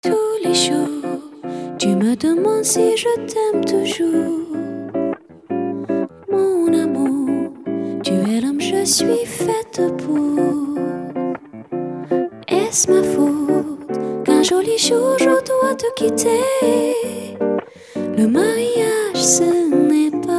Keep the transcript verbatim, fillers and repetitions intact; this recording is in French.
Tous les jours, tu me demandes si je t'aime toujours. Mon amour, tu es l'homme, je suis faite pour. Est-ce ma faute qu'un joli jour je dois te quitter? Le mariage, ce n'est pas